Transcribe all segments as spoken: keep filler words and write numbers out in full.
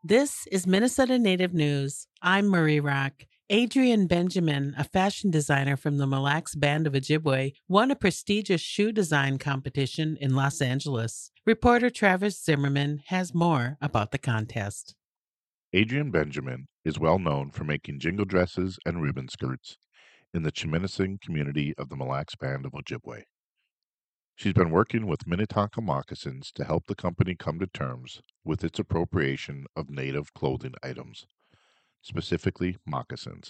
This is Minnesota Native News. I'm Marie Rock. Adrian Benjamin, a fashion designer from the Mille Lacs Band of Ojibwe, won a prestigious shoe design competition in Los Angeles. Reporter Travis Zimmerman has more about the contest. Adrian Benjamin is well known for making jingle dresses and ribbon skirts in the Chiminising community of the Mille Lacs Band of Ojibwe. She's been working with Minnetonka Moccasins to help the company come to terms with its appropriation of native clothing items, specifically moccasins.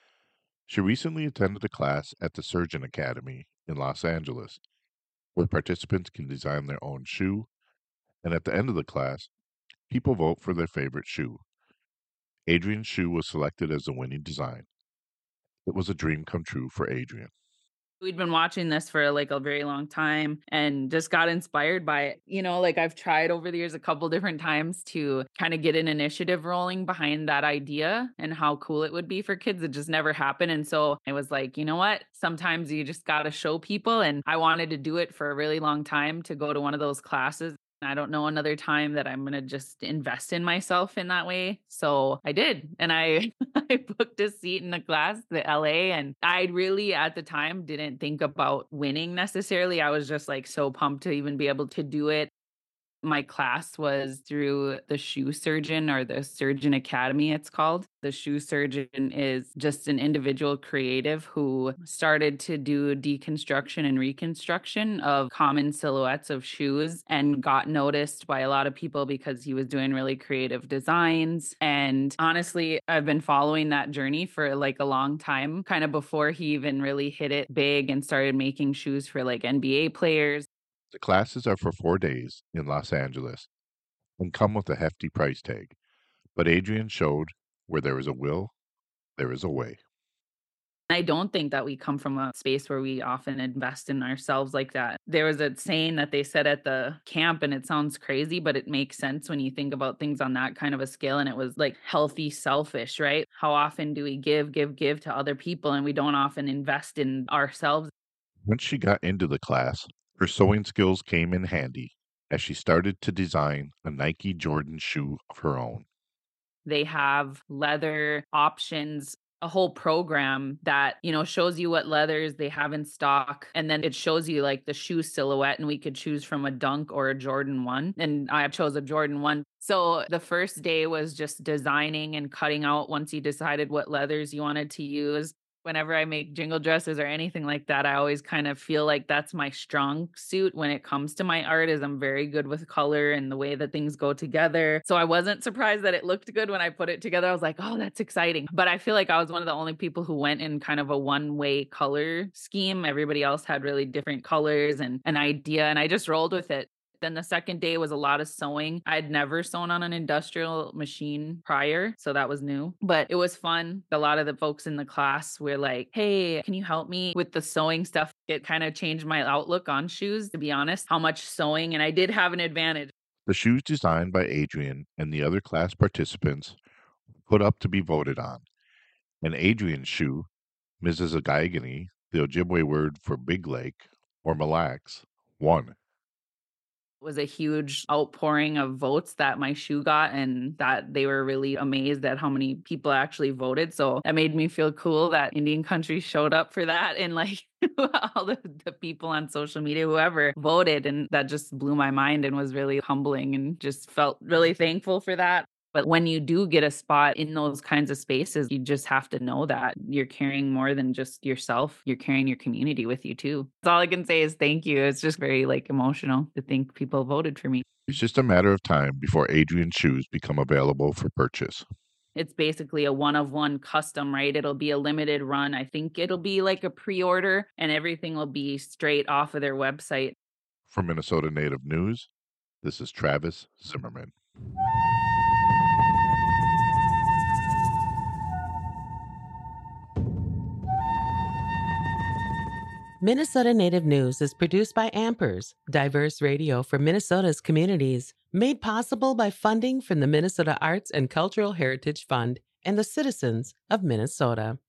She recently attended a class at the Surgeon Academy in Los Angeles, where participants can design their own shoe, and at the end of the class, people vote for their favorite shoe. Adrian's shoe was selected as the winning design. It was a dream come true for Adrian. We'd been watching this for like a very long time and just got inspired by it. You know, like I've tried over the years a couple different times to kind of get an initiative rolling behind that idea and how cool it would be for kids. It just never happened. And so I was like, you know what? Sometimes you just got to show people. And I wanted to do it for a really long time to go to one of those classes. I don't know another time that I'm going to just invest in myself in that way. So I did. And I, I booked a seat in the class, the L A. And I really, at the time, didn't think about winning necessarily. I was just like so pumped to even be able to do it. My class was through the Shoe Surgeon or the Surgeon Academy, it's called. The Shoe Surgeon is just an individual creative who started to do deconstruction and reconstruction of common silhouettes of shoes and got noticed by a lot of people because he was doing really creative designs. And honestly, I've been following that journey for like a long time, kind of before he even really hit it big and started making shoes for like N B A players. The classes are for four days in Los Angeles and come with a hefty price tag. But Adrian showed where there is a will, there is a way. I don't think that we come from a space where we often invest in ourselves like that. There was a saying that they said at the camp, and it sounds crazy, but it makes sense when you think about things on that kind of a scale. And it was like healthy, selfish, right? How often do we give, give, give to other people, and we don't often invest in ourselves? Once she got into the class, her sewing skills came in handy as she started to design a Nike Jordan shoe of her own. They have leather options, a whole program that, you know, shows you what leathers they have in stock. And then it shows you like the shoe silhouette, and we could choose from a Dunk or a Jordan one. And I chose a Jordan one. So the first day was just designing and cutting out once you decided what leathers you wanted to use. Whenever I make jingle dresses or anything like that, I always kind of feel like that's my strong suit when it comes to my art is I'm very good with color and the way that things go together. So I wasn't surprised that it looked good when I put it together. I was like, oh, that's exciting. But I feel like I was one of the only people who went in kind of a one-way color scheme. Everybody else had really different colors and an idea, and I just rolled with it. Then the second day was a lot of sewing. I'd never sewn on an industrial machine prior, so that was new, but it was fun. A lot of the folks in the class were like, hey, can you help me with the sewing stuff? It kind of changed my outlook on shoes, to be honest, how much sewing, and I did have an advantage. The shoes designed by Adrian and the other class participants were put up to be voted on. And Adrian's shoe, Missus Agaigani, the Ojibwe word for big lake or Mille Lacs, won. Was a huge outpouring of votes that my shoe got, and that they were really amazed at how many people actually voted. So that made me feel cool that Indian country showed up for that, and like all the, the people on social media, whoever voted. And that just blew my mind and was really humbling, and just felt really thankful for that. But when you do get a spot in those kinds of spaces, you just have to know that you're carrying more than just yourself. You're carrying your community with you too. That's all I can say is thank you. It's just very like emotional to think people voted for me. It's just a matter of time before Adrian's shoes become available for purchase. It's basically a one of one custom, right? It'll be a limited run. I think it'll be like a pre-order, and everything will be straight off of their website. For Minnesota Native News, this is Travis Zimmerman. Minnesota Native News is produced by Ampers, diverse radio for Minnesota's communities, made possible by funding from the Minnesota Arts and Cultural Heritage Fund and the citizens of Minnesota.